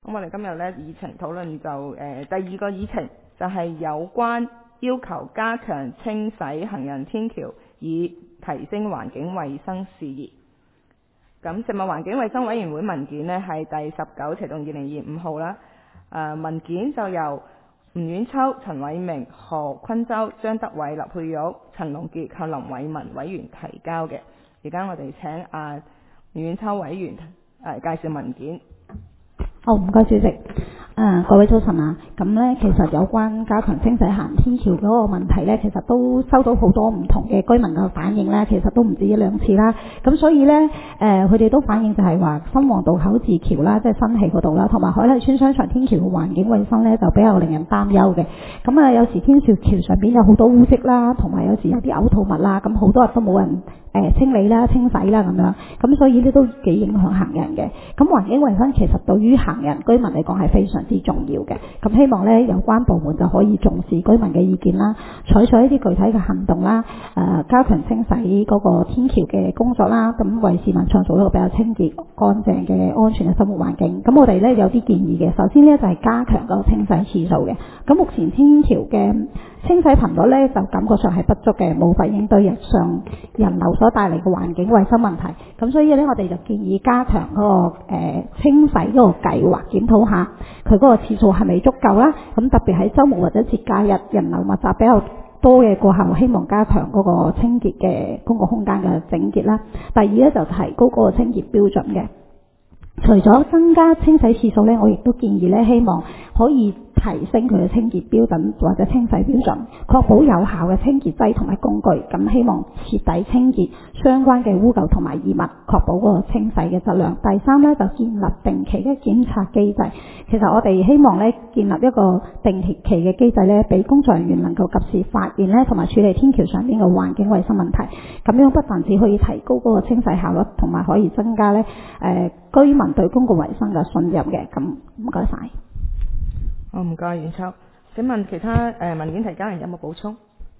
咁我哋今日咧議程討論就第二個議程就係有關要求加強清洗行人天橋，以提升環境衛生事宜。咁食物環境衛生委員會文件呢係第19/2025號啦。文件就由吳婉秋、陳偉明、何坤洲、張德偉、劉佩玉、陳龍傑及林偉文委員提交嘅。而家我哋請吳婉秋委員介紹文件。 好，唔該主席。各位早晨啊，咁呢，其實有關加強清洗行人天橋嗰個問題呢，其實都收到好多唔同嘅居民嘅反應啦，其實都唔止一兩次啦。咁所以呢，佢哋都反映就係話新皇道口字橋啦，即係新起嗰度啦，同埋海麗村商場天橋嘅環境衛生呢，就比較令人擔憂嘅。咁有時天橋上邊有好多污漬啦，同埋有時有啲嘔吐物啦，咁好多日都冇人清理啦、清洗啦咁樣，咁所以呢都幾影響行人嘅。咁環境衛生其實對於行人居民嚟講係非常之重要嘅。咁希望呢有關部門就可以重視居民嘅意見啦，採取一啲具體嘅行動啦，加強清洗嗰個天橋嘅工作啦，咁為市民創造一個比較清潔、乾淨嘅安全嘅生活環境。咁我哋呢有啲建議嘅，首先呢就係加強嗰個清洗次數嘅。咁目前天橋嘅清洗頻率呢，就感覺上係不足嘅，無法應對日常人流所帶嚟嘅環境衛生問題。咁所以呢，我哋就建議加強嗰個清洗嗰個計劃，檢討下佢嗰個次數係咪足夠啦。咁特別喺週末或者節假日人流密集比較多嘅過後，希望加強嗰個清潔嘅公共空間嘅整潔啦。第二呢，就提高嗰個清潔標準嘅。除咗增加清洗次數呢，我亦都建議呢，希望可以提升佢嘅清潔標準或者清洗標準，確保有效嘅清潔劑同埋工具。咁希望徹底清潔相關嘅污垢同埋異物，確保嗰個清洗嘅質量。第三呢，就建立定期嘅檢查機制。其實我哋希望呢，建立一個定期嘅機制呢，俾工作人員能夠及時發現呢，同埋處理天橋上邊嘅環境衛生問題。咁樣不但只可以提高嗰個清洗效率，同埋可以增加呢居民對公共衛生嘅信任嘅。咁唔該晒。 好，唔該婉秋。請問其他文件提交人有冇補充？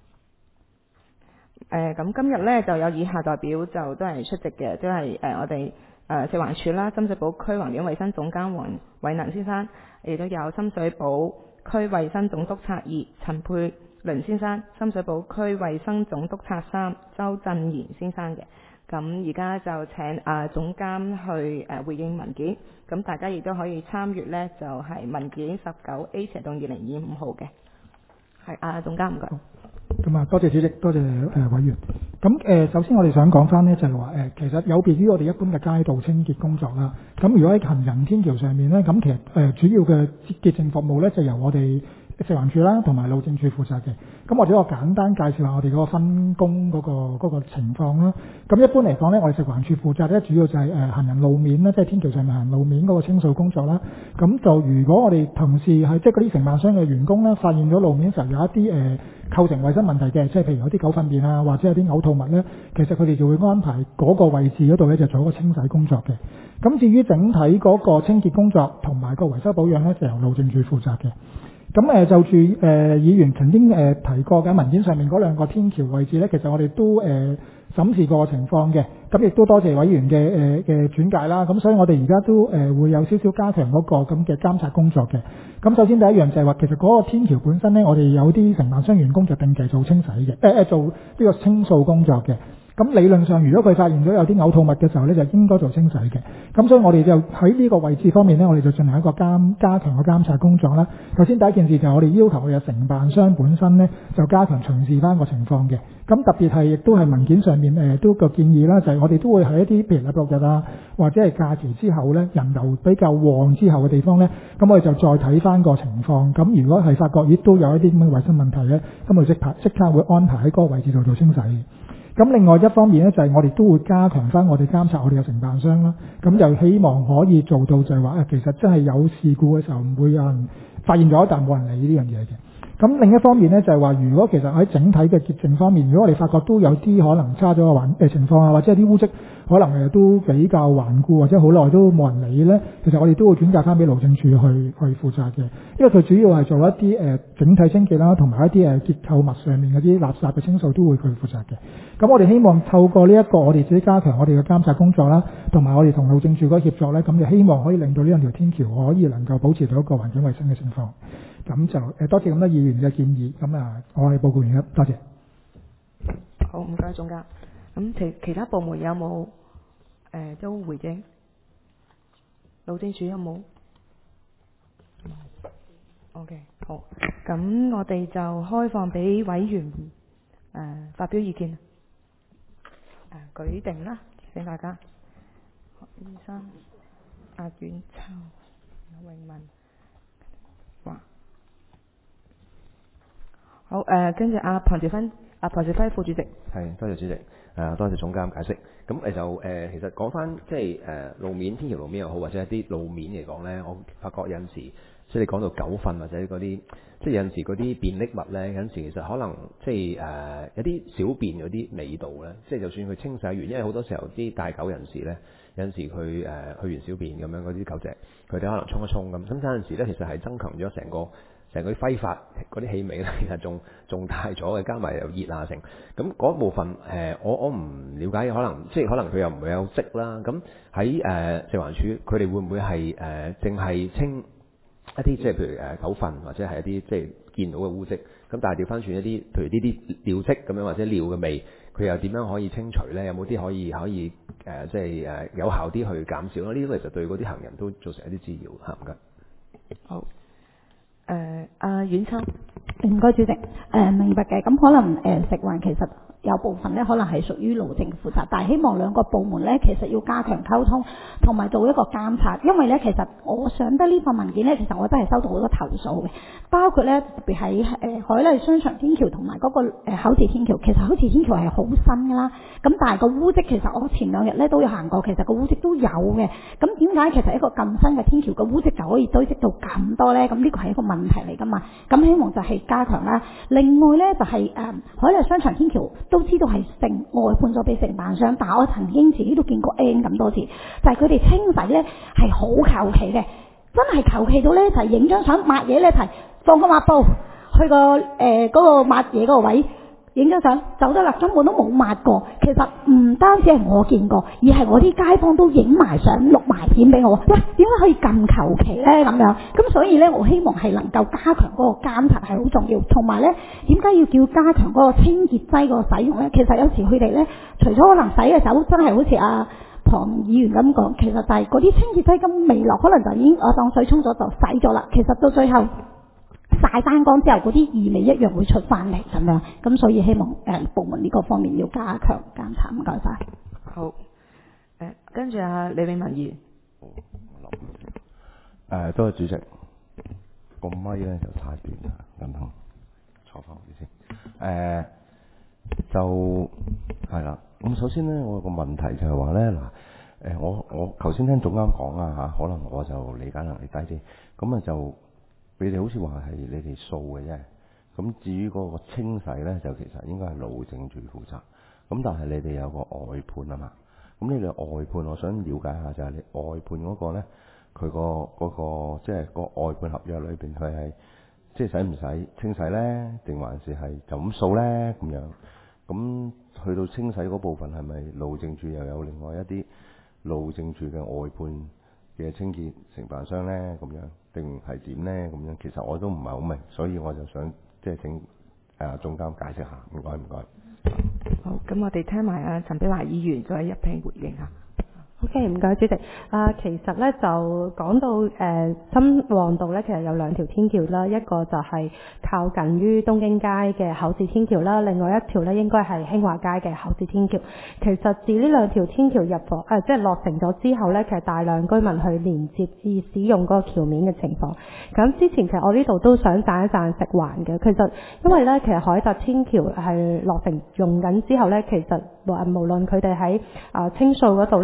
咁今日呢就有以下代表就都係出席嘅，都係我哋食環署啦，深水埗區環境衛生總監黃偉能先生，亦都有深水埗區衛生總督察2陳佩倫先生，深水埗區衛生總督察3周振賢先生嘅。咁而家就請總監去回應文件，咁大家亦都可以參閱呢，就係文件19A/2025號嘅。係總監唔該。 咁多謝主席，多謝委員。咁首先我哋想講翻呢，就係話其實有別於我哋一般嘅街道清潔工作啦。咁如果喺行人天橋上面呢，咁其實主要嘅潔淨服務呢，就由我哋食環署啦同埋路政署負責嘅。咁或者我簡單介紹下我哋嗰個分工嗰個情況啦。咁一般嚟講呢，我哋食環署負責呢，主要就係行人路面啦，即係天橋上面行人路面嗰個清掃工作啦。咁就如果我哋同事係即係嗰啲承辦商嘅員工呢，發現咗路面時候有一啲構成衛生問題嘅，即係譬如有啲狗糞便啊，或者有啲嘔吐物呢，其實佢哋就會安排嗰個位置嗰度呢，就做一個清洗工作嘅。咁至於整體嗰個清潔工作同埋個維修保養呢，就由路政署負責嘅。咁就住議員曾經提過嘅文件上面嗰兩個天橋位置呢，其實我哋都審視過情況嘅。咁亦都多謝委員嘅轉介啦。咁所以我哋而家都會有少少加強嗰個咁嘅監察工作嘅。咁首先第一樣就係話，其實嗰個天橋本身呢，我哋有啲承辦商員工就定期做清洗嘅，做呢個清掃工作嘅。咁理論上，如果佢發現咗有啲嘔吐物嘅時候呢，就應該做清洗嘅。咁所以我哋就喺呢個位置方面呢，我哋就進行一個加強嘅監察工作啦。首先第一件事就係我哋要求佢嘅承辦商本身呢，就加強巡視翻個情況嘅。咁特別係亦都係文件上面都個建議啦，就係我哋都會喺一啲譬如禮拜六日啊，或者係假期之後呢，人流比較旺之後嘅地方呢，咁我哋就再睇翻個情況。咁如果係發覺亦都有一啲咁嘅衞生問題呢，咁我哋即刻會安排喺嗰個位置度做清洗。咁另外一方面呢，就係我哋都會加強翻我哋監察我哋嘅承辦商啦。咁就希望可以做到就係話其實真係有事故嘅時候唔會有人發現咗，但冇人理呢樣嘢嘅。 咁另一方面咧就係話，如果其實喺整體嘅潔淨方面，如果我哋發覺都有啲可能差咗嘅情況啊，或者係啲污跡可能都比較頑固，或者好耐都冇人理咧，其實我哋都會轉介翻俾路政署去負責嘅，因為佢主要係做一啲整體清潔啦，同埋一啲結構物上面嗰啲垃圾嘅清掃都會佢負責嘅。咁我哋希望透過呢一個我哋自己加強我哋嘅監察工作啦，同埋我哋同路政署嗰個協作咧，咁就希望可以令到呢兩條天橋可以能夠保持到一個環境衛生嘅情況。咁就多謝咁多議員嘅建議，咁我係報告員啦，多謝。 好，唔該總監。咁其他部門有冇都回應？路政署有冇？OK， 好。咁我哋就開放俾委員發表意見。舉定啦，請大家。醫生、阿阮秋、永文。好，跟住阿龐兆輝副主席。 係，多謝主席。多謝總監解釋。咁就其實講翻即係路面天橋路面又好，或者一啲路面嚟講咧，我發覺有陣時，即係你講到狗糞或者嗰啲，即係有陣時嗰啲便溺物咧，有陣時其實可能即係有啲小便嗰啲味道咧，即係就算佢清洗完，因為好多時候啲帶狗人士咧，有陣時佢去完小便咁樣嗰啲狗隻，佢哋可能沖一沖咁，有陣時咧其實係增強咗成個揮發嗰啲氣味咧，其實仲大咗嘅，加埋又熱啊成。咁嗰部分我唔了解，可能佢又唔會有積啦。咁喺食環署，佢哋會唔會係淨係清一啲即係譬如狗糞或者係一啲即係見到嘅污漬？咁但係調翻轉一啲譬如呢啲尿漬咁樣或者尿嘅味，佢又點樣可以清除咧？有冇啲可以即係有效啲去減少咧？呢個其實對嗰啲行人都造成一啲滋擾嚇。唔該。 好。阿阮秋， 唔該主席，明白嘅。咁可能食環其實有部分咧，可能係屬於路政負責，但係希望兩個部門咧，其實要加強溝通，同埋做一個監察。因為咧，其實我上得呢份文件咧，其實我真係收到好多投訴嘅，包括咧特別喺海麗商場天橋同埋嗰個口字天橋，其實口字天橋係好新噶啦。咁但係個污漬其實我前2日咧都有行過，其實個污漬都有嘅。咁點解其實一個咁新嘅天橋個污漬就可以堆積到咁多咧？咁呢個係一個問題嚟噶嘛。咁希望就係加強啦。另外咧就係海麗商場天橋都知道係外判咗俾承辦商，但係我曾經自己都見過 N 咁多次，就係佢哋清洗咧係好求其嘅，真係求其到咧就係影張相抹嘢咧，係放個抹布去個嗰個抹嘢嗰個位。影張相走得啦，根本都冇抹過。其實唔單止係我見過，而係我啲街坊都影埋相、錄埋片俾我。喂，點解可以咁求其咧？咁樣咁所以咧，我希望係能夠加強嗰個監察係好重要。同埋咧，點解要叫加強嗰個清潔劑個使用咧？其實有時佢哋咧，除咗可能洗嘅手真係好似阿龐議員咁講，其實就係嗰啲清潔劑咁未落，可能就已經我當水沖咗就洗咗啦。其實到最後曬翻乾之後，嗰啲異味一樣會出翻嚟咁樣，咁所以希望部門呢個方面要加強監察。唔該晒。 好，跟住阿李永文議員。 多謝主席。個咪咧就太短啦，等等坐翻好啲先。就係啦。咁首先咧，我有個問題就係話咧嗱，我頭先聽總監講啊嚇，可能我就理解能力低啲，咁就。你哋好似話係你哋掃嘅啫，咁至於嗰個清洗咧，就其實應該係路政署負責。咁但係你哋有個外判啊嘛，咁你哋外判，我想了解下就係你外判嗰個咧，佢嗰個即係個外判合約裏邊，佢係即係使唔使清洗咧，定還是係就咁掃咧咁樣？咁去到清洗嗰部分係咪路政署又有另外一啲路政署嘅外判嘅清潔承辦商咧咁樣？定係點咧？咁樣其實我都唔係好明，所以我就想即係請總監解釋下。唔該唔該。 好，咁我哋聽埋阿陳碧華議員再一併回應下。 OK， 唔該主席。其實咧就講到深旺道咧，其實有2條天橋啦，一個就係靠近於東京街嘅口字天橋啦，另外一條咧應該係興華街嘅口字天橋。其實自呢2條天橋入伙即係落成咗之後咧，其實大量居民去連接至使用嗰個橋面嘅情況。咁之前其實我呢度都想讚一讚食環嘅，其實因為咧其實海達天橋係落成用緊之後咧，其實無論佢哋喺清掃嗰度咧，其實佢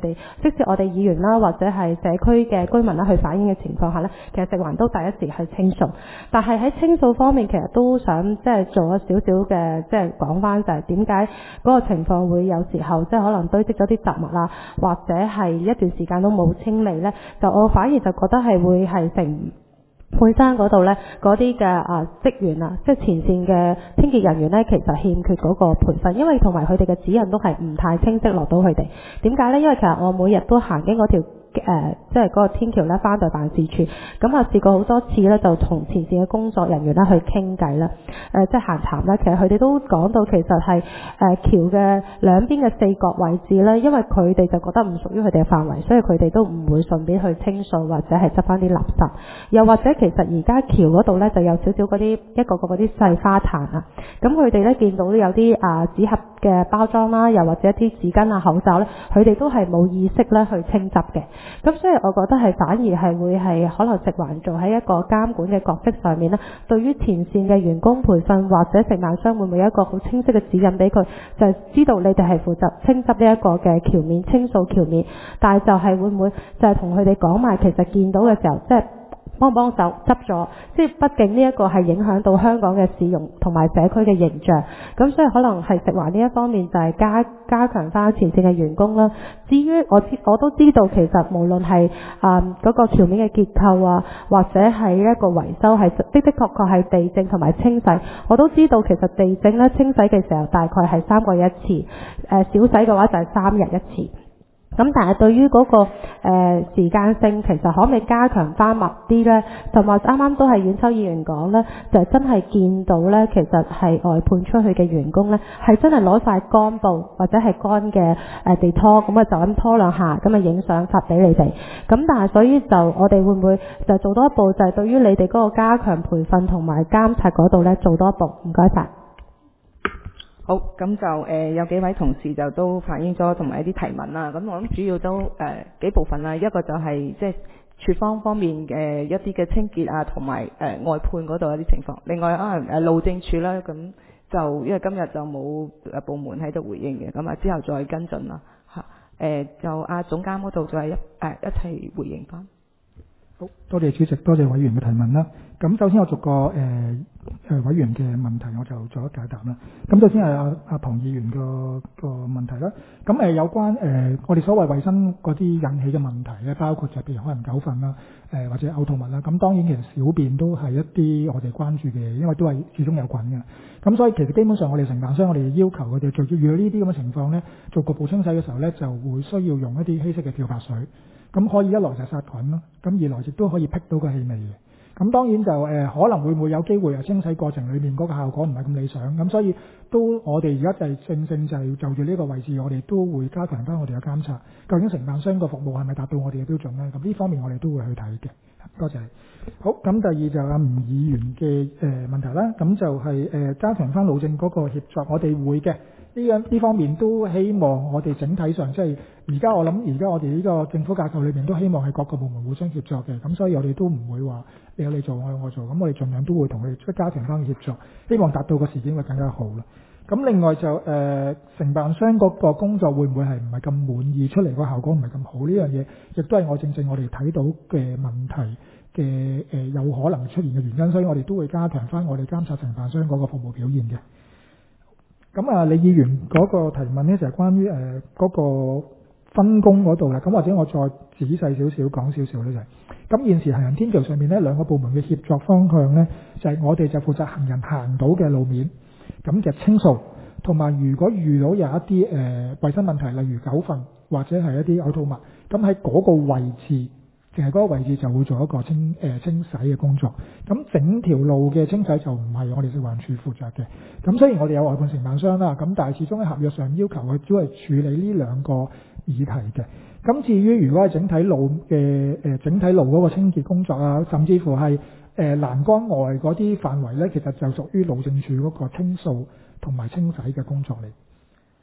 哋，即使我哋議員啦或者係社區嘅居民啦去反映嘅情況下呢，其實食環都第一時去清掃。但係喺清掃方面，其實都想即係做咗少少嘅，即係講翻就係點解嗰個情況會有時候即係可能堆積咗啲雜物啊，或者係一段時間都冇清理呢，就我反而就覺得係會係成配生嗰度呢，嗰啲嘅職員啊，即係前線嘅清潔人員呢，其實欠缺嗰個培訓，因為同埋佢哋嘅指引都係唔太清晰落到佢哋。點解呢？因為其實我每日都行經嗰條即係嗰個天橋咧，翻到辦事處，咁啊試過好多次咧，就同前線嘅工作人員咧去傾偈啦，即係閒談啦。其實佢哋都講到，其實係橋嘅兩邊嘅四角位置咧，因為佢哋就覺得唔屬於佢哋嘅範圍，所以佢哋都唔會順便去清掃或者係執翻啲垃圾。又或者其實而家橋嗰度咧就有少少嗰啲一個個嗰啲細花壇啊，咁佢哋咧見到有啲紙盒嘅包裝啦，又或者一啲紙巾啊、口罩咧，佢哋都係冇意識咧去清執嘅。咁所以我覺得係反而係會係可能食環做喺一個監管嘅角色上面咧，對於前線嘅員工培訓或者承辦商會唔會有一個好清晰嘅指引俾佢，就係知道你哋係負責清執呢一個嘅橋面、清掃橋面，但係就係會唔會就係同佢哋講埋，其實見到嘅時候即係幫手執咗，即係畢竟呢一個係影響到香港嘅市容同埋社區嘅形象，咁所以可能係食環呢一方面就係加強翻前線嘅員工啦。至於我都知道，其實無論係嗰個橋面嘅結構啊，或者係一個維修係的確係地政同埋清洗，我都知道其實地政咧清洗嘅時候大概係3個月一次，小洗嘅話就係3日一次。咁但係對於嗰個時間性，其實可唔可以加強翻密啲呢？同埋啱啱都係阮秋議員講呢，就係真係見到呢，其實係外判出去嘅員工呢，係真係攞塊乾布或者係乾嘅地拖，咁啊就咁拖兩下，咁啊影相發俾你哋。咁但係所以就我哋會唔會就做多一步，就係對於你哋嗰個加強培訓同埋監察嗰度呢，做多一步。唔該晒。 好，咁就有幾位同事就都反映咗同埋一啲提問啦。咁我諗主要都幾部分啦，一個就係即係處方面嘅一啲嘅清潔啊，同埋外判嗰度一啲情況。另外可能路政署啦，咁就因為今日就冇部門喺度回應嘅，咁啊之後再跟進啦嚇。就總監嗰度就係一齊回應翻。 好多謝主席，多謝委員嘅提問啦。咁首先我逐個委員嘅問題我就做一解答啦。咁首先係阿龐議員個問題啦。咁有關我哋所謂衞生嗰啲引起嘅問題咧，包括就譬如可能狗糞啦，或者嘔吐物啦。咁當然其實小便都係一啲我哋關注嘅，因為都係始終有菌嘅。咁所以其實基本上我哋承辦商我哋要求佢哋做遇到呢啲咁嘅情況咧，做局部清洗嘅時候咧，就會需要用一啲稀釋嘅漂白水。咁可以一來就殺菌咯，咁二來亦都可以辟到個氣味嘅。咁當然就可能會唔會有機會清洗過程裏面嗰個效果唔係咁理想，咁所以都我哋而家就係正就係就住呢個位置，我哋都會加強翻我哋嘅監察，究竟承辦商個服務係咪達到我哋嘅標準呢？咁呢方面我哋都會去睇嘅。多謝你。好，咁第二就阿吳議員嘅問題啦，咁就係加強翻路政嗰個協作，我哋會嘅。呢方面都希望我哋整體上即係而家我哋呢個政府架構裏面都希望係各個部門互相協作嘅，咁所以我哋都唔會話你有你做我有我做，咁我哋盡量都會同佢哋加強翻協作，希望達到個事件會更加好啦。咁另外就承辦商嗰個工作會唔會係唔係咁滿意，出嚟個效果唔係咁好呢樣嘢，亦都係我哋睇到嘅問題嘅有可能出現嘅原因，所以我哋都會加強翻我哋監察承辦商嗰個服務表現嘅。咁李議員嗰個提問呢，就係關於嗰個分工嗰度啦。咁或者我再仔細少少講少少呢，就係咁現時行人天橋上面呢，兩個部門嘅協作方向呢，就係我哋就負責行人行到嘅路面，咁就清掃，同埋如果遇到有一啲衞生問題，例如狗糞或者係一啲嘔吐物，咁喺嗰個位置。淨係嗰個位置就會做一個清洗嘅工作，咁整條路嘅清洗就唔係我哋食環署負責嘅。咁雖然我哋有外判承辦商啦，咁但係始終喺合約上要求佢都係處理呢兩個議題嘅。咁至於如果係整體路嗰個清潔工作啊，甚至乎係欄杆外嗰啲範圍呢，其實就屬於路政署嗰個清掃同埋清洗嘅工作嚟。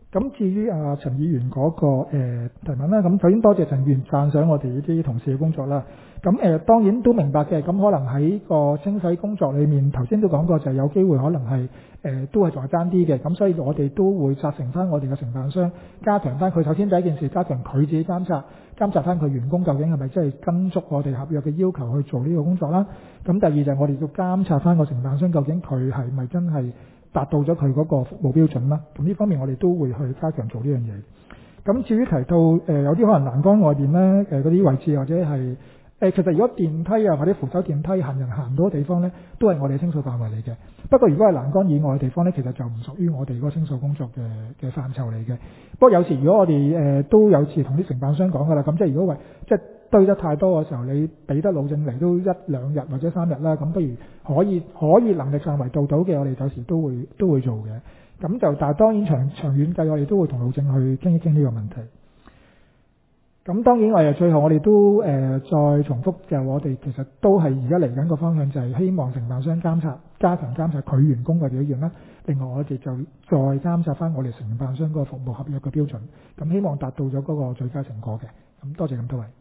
咁至於陳議員嗰個提問啦，咁首先多謝陳議員讚賞我哋呢啲同事嘅工作啦。咁當然都明白嘅，咁可能喺個清洗工作裏面，頭先都講過就係有機會可能係都係仲係爭啲嘅，咁所以我哋都會責成翻我哋嘅承辦商，加強翻佢首先第一件事，加強佢自己監察翻佢員工究竟係咪真係跟足我哋合約嘅要求去做呢個工作啦。咁第二就係我哋要監察翻個承辦商究竟佢係咪真係達到咗佢嗰個服務標準啦。咁呢方面我哋都會去加強做呢樣嘢。咁至於提到有啲可能欄杆外邊咧嗰啲位置或者係其實如果電梯啊或者扶手電梯行人行唔到嘅地方咧，都係我哋清掃範圍嚟嘅。不過如果係欄杆以外嘅地方咧，其實就唔屬於我哋嗰個清掃工作嘅範疇嚟嘅。不過有時如果我哋都有次同啲承辦商講㗎啦，咁即係如果即係堆得太多嘅時候，你俾得路政嚟都1-2日或者3日啦，咁不如可以能力範圍做到嘅，我哋有時都會做嘅。咁就但係當然長遠計，我哋都會同路政去傾一傾呢個問題。咁當然最後我哋都再重複就係我哋其實都係而家嚟緊個方向就係希望承辦商加強監察佢員工嘅表現啦。另外我哋就再監察翻我哋承辦商嗰個服務合約嘅標準，咁希望達到咗嗰個最佳成果嘅。咁多謝咁多位。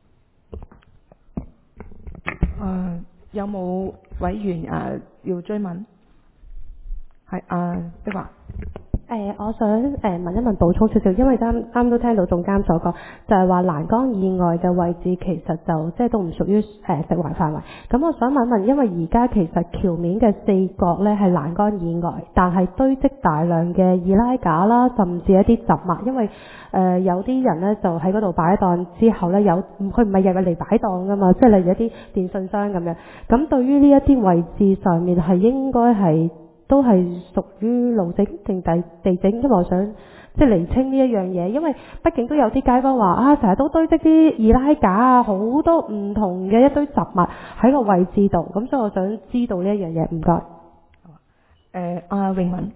有冇委員要追問？係的話。 我想問一問補充少少，因為啱都聽到總監所講，就係話欄杆以外嘅位置其實就即係都唔屬於食環範圍。咁我想問一問，因為而家其實橋面嘅4角咧係欄杆以外，但係堆積大量嘅易拉架啦，甚至一啲雜物，因為有啲人咧就喺嗰度擺檔之後咧，佢唔係日日嚟擺檔噶嘛，即係例如一啲電信商咁樣。咁對於呢一啲位置上面係應該係都係屬於路政定地政，因為我想即係釐清呢一樣嘢，因為畢竟都有啲街坊話成日都堆積啲易拉架啊，好多唔同嘅一堆雜物喺個位置度，咁所以我想知道呢一樣嘢，唔該。 詠雯，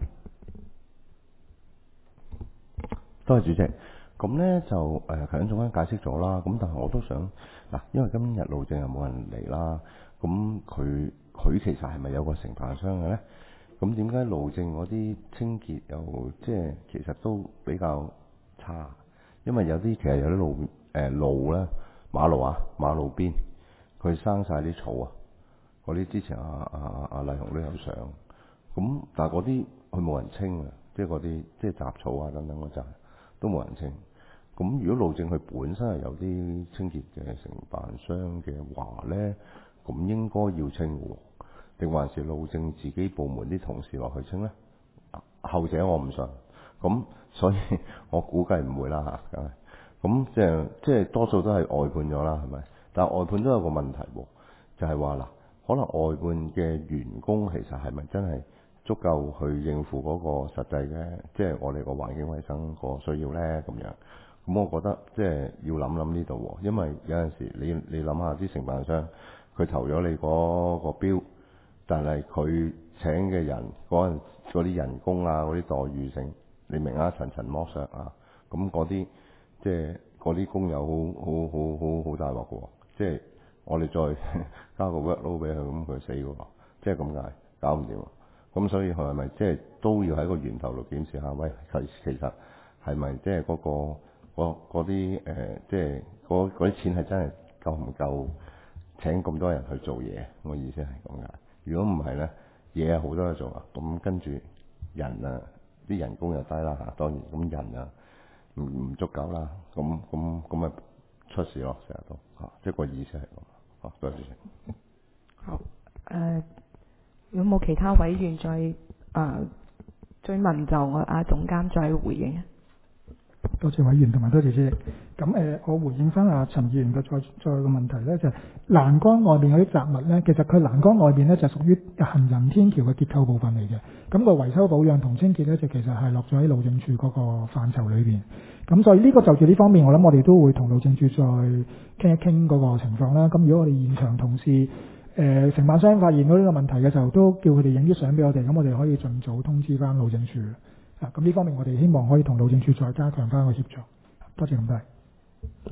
多謝主席。咁呢就頭先總監解釋咗啦，咁但係我都想嗱，因為今日路政又冇人嚟啦，咁佢其實係咪有個承辦商嘅呢？咁點解路政嗰啲清潔又即係其實都比較差？因為其實有啲路咧，馬路邊佢生晒啲草啊，嗰啲之前阿麗紅都有上，咁但係嗰啲佢冇人清啊，即係嗰啲即係雜草啊等等嗰陣都冇人清。咁如果路政佢本身係有啲清潔嘅承辦商嘅話咧，咁應該要清喎。定還是路政自己部門啲同事落去清呢？後者我唔信，咁所以我估計唔會啦嚇，咁即係多數都係外判咗啦，係咪？但係外判都有個問題喎，就係話嗱，可能外判嘅員工其實係咪真係足夠去應付嗰個實際嘅，即係我哋個環境衛生個需要呢？咁樣？咁我覺得即係要諗呢度喎，因為有陣時你諗下啲承辦商，佢投咗你嗰個標。但係佢請嘅人嗰啲人工啊，嗰啲待遇性，你明啊？層層剝削啊，咁嗰啲即係嗰啲工友好大鑊嘅喎，即係我哋再加個 workload 俾佢，咁佢死嘅喎，即係咁解，搞唔掂喎。咁所以係咪即係都要喺個源頭度檢視下？喂，其實係咪即係嗰啲即係嗰啲錢係真係夠唔夠請咁多人去做嘢？我意思係咁解。如果唔係咧，嘢係好多嘢做啊，咁跟住人啊，啲人工又低啦嚇，當然咁人啊唔足夠啦，咁咪出事咯，成日都嚇，即係個意思係咁嚇，多謝主席。 好，如果冇其他委員再追問，就我總監再回應。 多謝委員同埋多謝主席。咁我回應翻陳議員嘅再個問題咧，就係欄杆外邊嗰啲雜物咧，其實佢欄杆外邊咧就屬於行人天橋嘅結構部分嚟嘅。咁個維修保養同清潔咧，就其實係落咗喺路政署嗰個範疇裏邊。咁所以呢個就住呢方面，我諗我哋都會同路政署再傾一傾嗰個情況啦。咁如果我哋現場同事承辦商發現到呢個問題嘅時候，都叫佢哋影啲相俾我哋，咁我哋可以盡早通知翻路政署。咁呢方面我哋希望可以同路政署再加強翻個協助。多謝咁多位。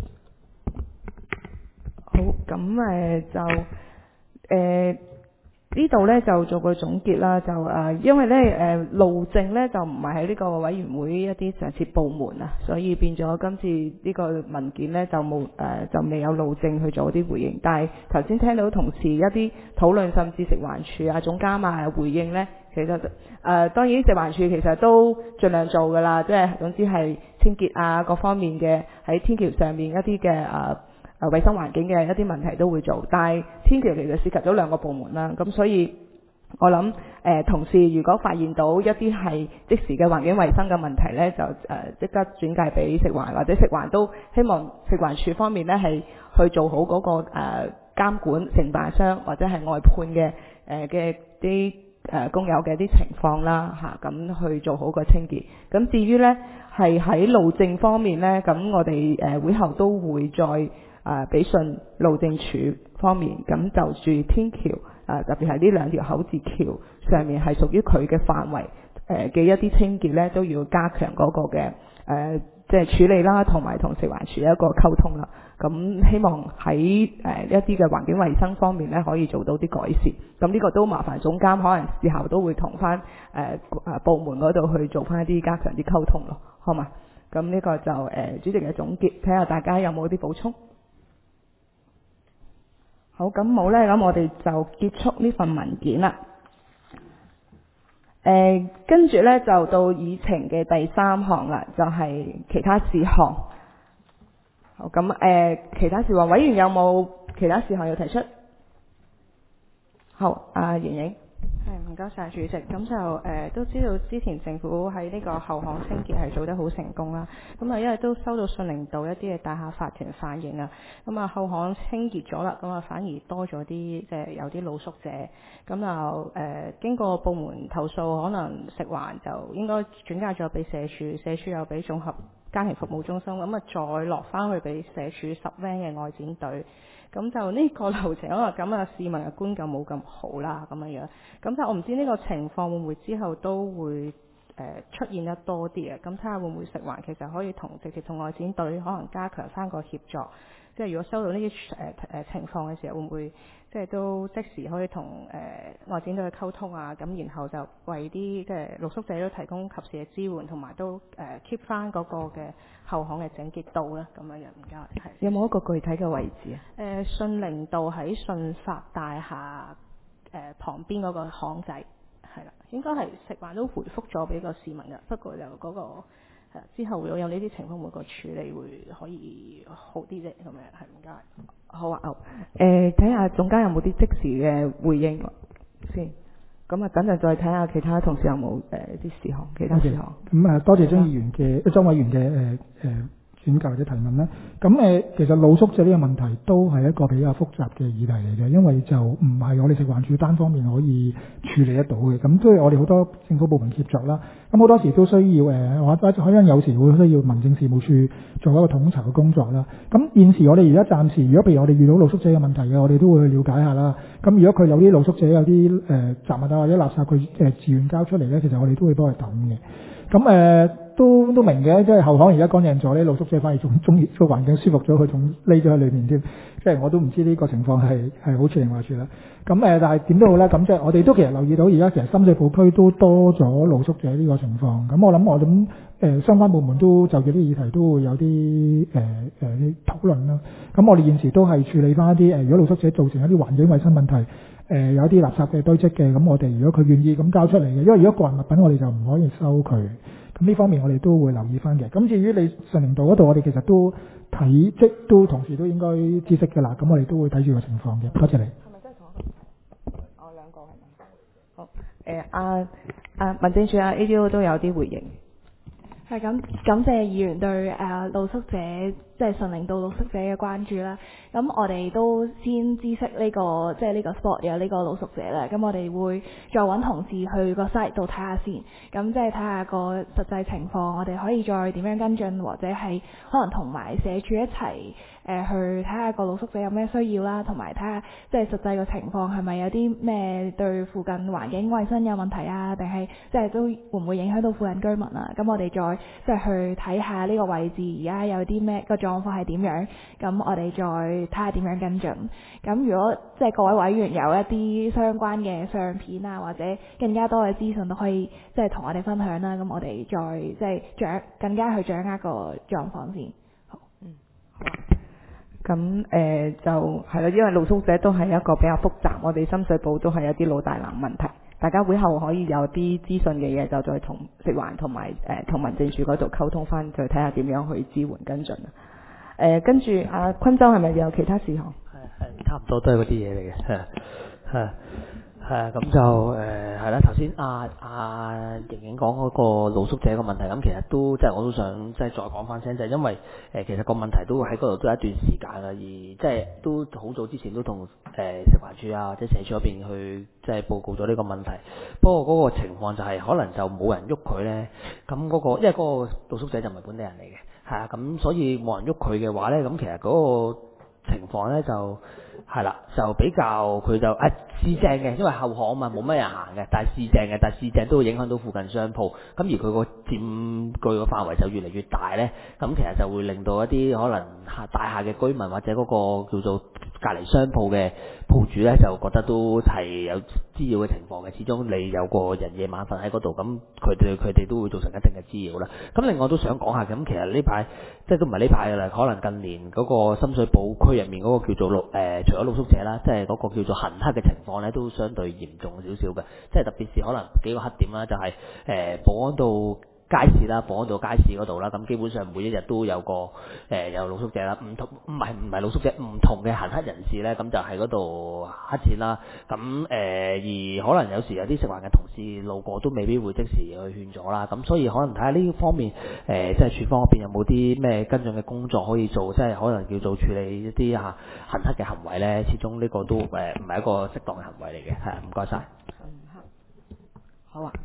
好，咁呢度咧就做個總結啦，就因為咧路政咧就唔係喺呢個委員會一啲常設部門啊，所以變咗今次呢個文件咧就冇就未有路政去做啲回應。但係頭先聽到同事一啲討論，甚至食環署啊總監啊回應咧，其實當然食環署其實都盡量做㗎啦，即係總之係清潔啊各方面嘅喺天橋上面一啲嘅衛生環境嘅一啲問題都會做，但係天橋其實涉及咗兩個部門啦，咁所以我諗同事如果發現到一啲係即時嘅環境衛生嘅問題呢，就即刻轉介俾食環，或者食環都希望食環署方面呢係去做好嗰個監管承辦商或者係外判嘅啲工友嘅啲情況啦嚇，咁去做好個清潔。咁至於呢係喺路政方面呢，咁我哋會後都會再俾信路政署方面，咁就住天橋特別係呢兩條口字橋上面係屬於佢嘅範圍嘅一啲清潔呢，都要加強嗰個嘅即係處理啦，同埋同食環署一個溝通啦。咁希望喺一啲嘅環境衛生方面呢，可以做到啲改善。咁呢個都麻煩總監可能事後都會同翻部門嗰度去做翻一啲加強啲溝通咯，好嘛？咁呢個就主席嘅總結，睇下大家有冇啲補充。好，咁冇呢，咁我哋就結束呢份文件啦。跟住呢，就到議程嘅第3項啦，就係其他事項。好，咁其他事項委員有冇其他事項要提出？好，盈盈。 係，唔該晒主席。咁就都知道之前政府喺呢個後巷清潔係做得好成功啦。咁因為都收到順寧道一啲嘅大廈法團反映啊，咁後巷清潔咗啦，咁反而多咗啲即係有啲露宿者。咁就經過部門投訴，可能食環就應該轉介咗俾社署，社署又俾綜合家庭服務中心，咁再落翻去俾社署10 van 嘅外展隊。咁就呢個流程可能咁市民嘅觀感冇咁好啦，咁樣。咁但我唔知呢個情況會唔會之後都會出現得多啲啊？咁睇下會唔會食環其實可以直接同外展隊可能加強翻個協作，即係如果收到呢啲情況嘅時候，會唔會即係都即時可以同外展隊去溝通啊？咁然後就為啲即係露宿者都提供及時嘅支援，同埋都keep 翻嗰個嘅後巷嘅整潔度啦。咁樣唔該。係。 有冇一個具體嘅位置啊？ 順寧道喺順發大廈旁邊嗰個巷仔，係啦，應該係食環都回覆咗俾個市民㗎。不過就嗰個之後會有呢啲情況，每個處理會可以好啲啫。咁樣係唔該。 好啊，睇下總監有冇啲即時嘅回應先。咁啊，等陣再睇下其他同事有冇啲事項，其他事項。 咁多謝張委員嘅轉介或者提問啦。咁其實露宿者呢個問題都係一個比較複雜嘅議題嚟嘅，因為就唔係我哋食環署單方面可以處理得到嘅。咁所以我哋好多政府部門協作啦。咁好多時都需要或者可能有時會需要民政事務處做一個統籌嘅工作啦。咁現時我哋而家暫時，如果譬如我哋遇到露宿者嘅問題嘅，我哋都會去了解下啦。咁如果佢有啲露宿者有啲雜物啊或者垃圾佢自願交出嚟咧，其實我哋都會幫佢抌嘅。咁都明嘅，即係後巷而家乾淨咗咧，露宿者反而仲中意個環境舒服咗，佢仲匿咗喺裏面添。即係我都唔知呢個情況係好處定壞處啦。咁但係點都好啦，咁即係我哋都其實留意到而家其實深水埗區都多咗露宿者呢個情況。咁我諗相關部門都就住啲議題都會有啲討論啦。咁我哋現時都係處理翻一啲如果露宿者造成一啲環境衛生問題，有啲垃圾嘅堆積嘅，咁我哋如果佢願意咁交出嚟嘅，因為如果個人物品我哋就唔可以收佢。咁呢方面我哋都會留意翻嘅。咁至於你順寧道嗰度，我哋其實都都同時都應該知悉嘅啦。咁我哋都會睇住個情況嘅。多謝你。 係咪真係同一個？我兩個係咪？好。民政處ADO 都有啲回應。 係咁，感謝議員對露宿者即係順寧道露宿者嘅關注啦。咁我哋都先知悉呢個即係呢個 spot 有呢個露宿者啦。咁我哋會再揾同事去個 site 度睇下先。咁即係睇下個實際情況，我哋可以再點樣跟進，或者係可能同埋社署一齊去睇下個露宿者有咩需要啦，同埋睇下即係實際個情況係咪有啲咩對附近環境衛生有問題啊，定係即係都會唔會影響到附近居民啊？咁我哋再即係去睇下呢個位置而家有啲咩個狀狀況係點樣，咁我哋再睇下點樣跟進。咁如果即係各位委員有一啲相關嘅相片啊，或者更加多嘅資訊都可以即係同我哋分享啦。咁我哋再即係更加去掌握個狀況先。好， 咁就係啦，因為露宿者都係一個比較複雜，我哋深水埗都係一啲老大難問題。大家會後可以有啲資訊嘅嘢，就再同食環同埋同民政處嗰度溝通翻，再睇下點樣去支援跟進。跟住阿昆州係咪有其他事項？ 係差唔多都係嗰啲嘢嚟嘅，係咁就係啦。頭先阿瑩瑩講嗰個露宿者嘅問題，咁其實都即係我都想即係再講翻聲，就係因為其實個問題都喺嗰度都有一段時間啦，而即係都好早之前都同食環署啊或者社署嗰邊去即係報告咗呢個問題。不過嗰個情況就係可能就冇人喐佢咧，咁嗰個因為嗰個露宿者就唔係本地人嚟嘅，係啊，咁所以冇人喐佢嘅話咧，咁其實嗰個情況咧就係啦，就比較佢就市正嘅，因為後巷啊嘛，冇乜人行嘅，但係市正嘅，但係市正都會影響到附近商鋪，咁而佢個佔據個範圍就越嚟越大咧，咁其實就會令到一啲可能大廈嘅居民或者嗰個叫做隔離商鋪嘅鋪主咧，就覺得都係有滋擾嘅情況嘅。始終你有個人夜晚瞓喺嗰度，咁佢哋都會造成一定嘅滋擾啦。咁另外都想講下，咁其實呢排即係都唔係呢排嘅啦，可能近年嗰個深水埗區入面嗰個叫做除咗露宿者啦，即係嗰個叫做行乞嘅情況咧，都相對嚴重少少嘅。即係特別是可能幾個黑點啦，就係保安道街市啦，保安道街市嗰度啦，咁基本上每一日都有個有露宿者啦，唔係露宿者，唔同嘅行乞人士咧，咁就喺嗰度乞錢啦。咁而可能有時有啲食環嘅同事路過都未必會即時去勸阻啦。咁所以可能睇下呢方面即係處方嗰邊有冇啲咩跟進嘅工作可以做，即係可能叫做處理一啲行乞嘅行為咧。始終呢個都唔係一個適當嘅行為嚟嘅。係，唔該晒。 好啊，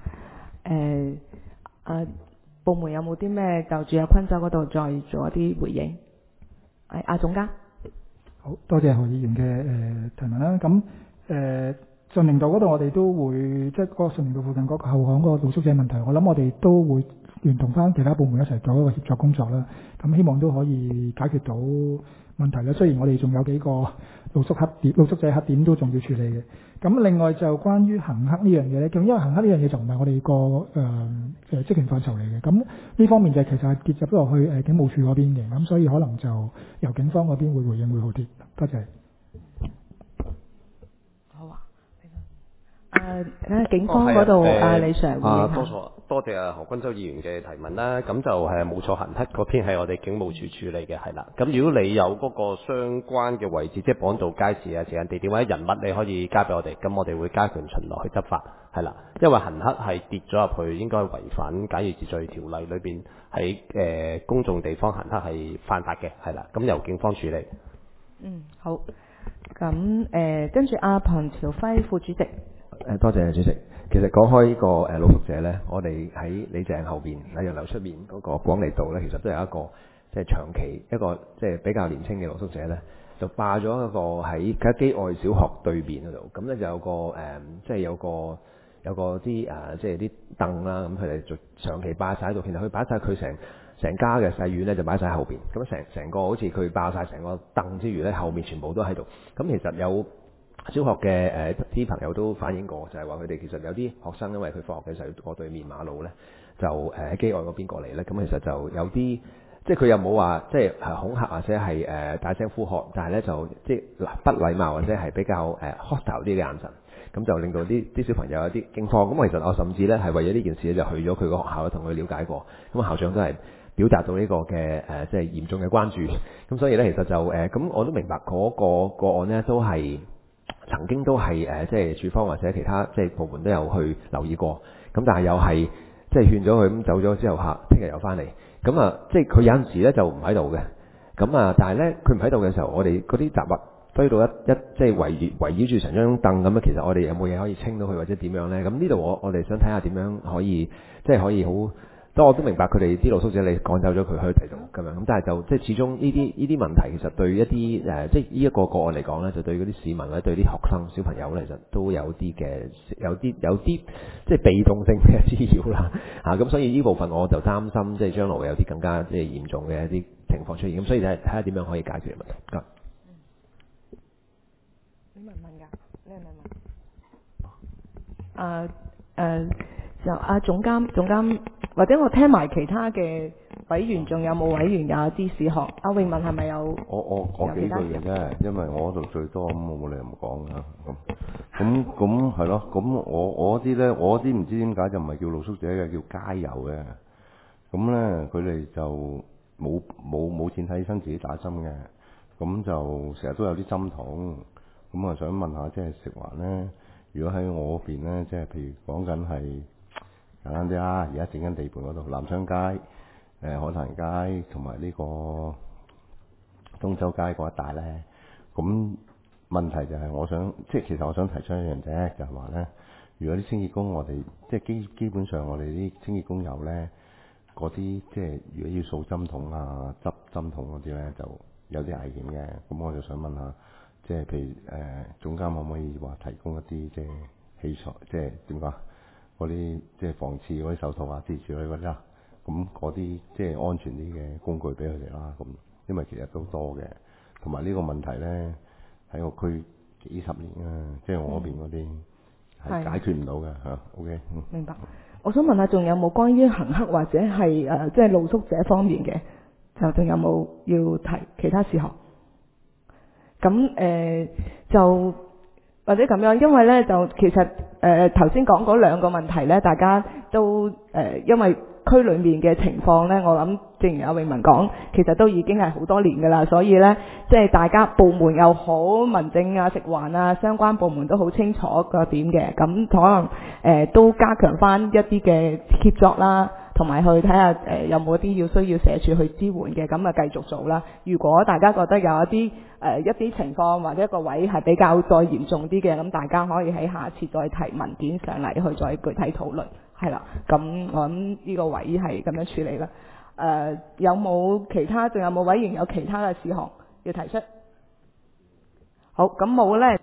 部門有冇啲咩就住阿昆州嗰度再做一啲回應？阿總監， 好多謝何議員嘅提問啦。咁順寧道嗰度我哋都會即係嗰個順寧道附近嗰個後巷嗰個露宿者問題，我諗我哋都會聯同翻其他部門一齊做一個協作工作啦。咁希望都可以解決到問題啦。雖然我哋仲有幾個露宿者黑點都仲要處理嘅。咁另外就關於行乞呢樣嘢咧，咁因為行乞呢樣嘢就唔係我哋個職權範疇嚟嘅，咁呢方面就其實係結入落去警務處嗰邊嘅，咁所以可能就由警方嗰邊會回應會好啲。多謝。 好啊。警方嗰度李 Sir 回應下。 多謝何君洲議員嘅提問啦。咁就係冇錯，行乞嗰邊係我哋警務處處理嘅，係啦。咁如果你有嗰個相關嘅位置，即係保安道街市啊、時間地點或者人物，你可以交俾我哋，咁我哋會加強巡邏去執法，係啦。因為行乞係跌咗入去，應該違反簡易秩序條例裏邊喺公眾地方行乞係犯法嘅，係啦。咁由警方處理。 好。咁跟住阿彭朝輝副主席。 多謝主席。其實講開呢個露宿者呢，我哋喺李鄭後邊禮洋樓出面嗰個廣利道呢，其實都有一個即係長期一個即係比較年輕嘅露宿者呢，就霸咗一個喺嘉基愛小學對面嗰度。咁呢就有個即係有個啲即係啲凳啦，咁佢哋就長期霸晒喺度。其實佢擺晒佢成家嘅細院呢，就擺晒喺後邊。咁成個好似佢霸晒成個凳之餘呢，後面全部都喺度。咁其實有小學嘅啲朋友都反映過，就係話佢哋其實有啲學生因為佢放學嘅時候要過對面馬路呢，就喺基愛嗰邊過嚟呢。咁其實就有啲即係佢又冇話即係恐嚇或者係大聲呼喝，但係呢就即係不禮貌或者係比較hostile 啲嘅眼神，咁就令到啲小朋友有啲驚慌。咁其實我甚至呢係為咗呢件事就去咗佢個學校同佢了解過，咁校長都係表達到呢個嘅即係嚴重嘅關注。咁所以呢，其實就咁我都明白嗰個案呢都係。曾經都係即係處方或者其他即係部門都有去留意過，咁但係又係即係勸咗佢咁走咗之後聽日又翻嚟，咁即係佢有陣時咧就唔喺度嘅，咁但係咧佢唔喺度嘅時候，我哋嗰啲雜物堆到一即係圍繞住成張凳咁，其實我哋有冇嘢可以清到佢或者點樣咧？咁呢度我哋想睇下點樣可以即係可以好當我都明白佢哋啲露宿者，你趕走咗佢去第度咁樣，咁但係就即係始終呢啲問題，其實對一啲即係呢一個個案嚟講咧，就對嗰啲市民或者對啲學生小朋友咧，其實都有啲即係被動性嘅滋擾啦嚇。咁所以呢部分我就擔心，即係將來會有啲更加即係嚴重嘅一啲情況出現。咁所以睇下點樣可以解決問題。 你問㗎？你係咪問？就總監，或者我聽埋其他嘅委員，仲有冇委員有啲事項？阿詠雯係咪有？ 我講幾句嘅啫，因為我嗰度最多，咁我冇理由唔講㗎。咁係咯，咁我啲咧，我啲唔知點解就唔係叫露宿者嘅，叫街友嘅。咁咧佢哋就冇錢睇醫生，自己打針嘅。咁就成日都有啲針筒。咁啊想問下，即係食環咧，如果喺我嗰邊咧，即係譬如講緊係簡單啲啦，而家整緊地盤嗰度，南昌街、海壇街同埋呢個東洲街嗰一帶咧，咁問題就係其實我想提出一樣啫，就係話咧，如果啲清潔工我哋即係基本上我哋啲清潔工友咧，嗰啲即係如果要掃針筒啊、執針筒嗰啲咧，就有啲危險嘅。咁我就想問下，即係譬如總監可唔可以話提供一啲即係器材，即係點講？嗰啲即係防刺嗰啲手套啊、之類嗰啲啦，咁嗰啲即係安全啲嘅工具俾佢哋啦。咁因為其實都多嘅，同埋呢個問題咧喺個區幾十年啊，即係我嗰邊嗰啲係解決唔到嘅嚇。OK， 明白。我想問下，仲有冇關於行乞或者係即係露宿者方面嘅，就仲有冇要提其他事項？咁就。或者咁樣，因為咧就其實頭先講嗰兩個問題咧，大家都因為區裏面嘅情況咧，我諗正如阿詠雯講，其實都已經係好多年㗎啦，所以咧即係大家部門又好，民政啊、食環啊相關部門都好清楚個點嘅，咁可能都加強翻一啲嘅協作啦。同埋去睇下有冇一啲需要社署去支援嘅，咁啊繼續做啦。如果大家覺得有一啲情況或者一個位係比較再嚴重啲嘅，咁大家可以喺下次再提文件上嚟去再具體討論，係啦。咁我諗呢個位係咁樣處理啦。有冇其他？仲有冇委員有其他嘅事項要提出？好，咁冇咧。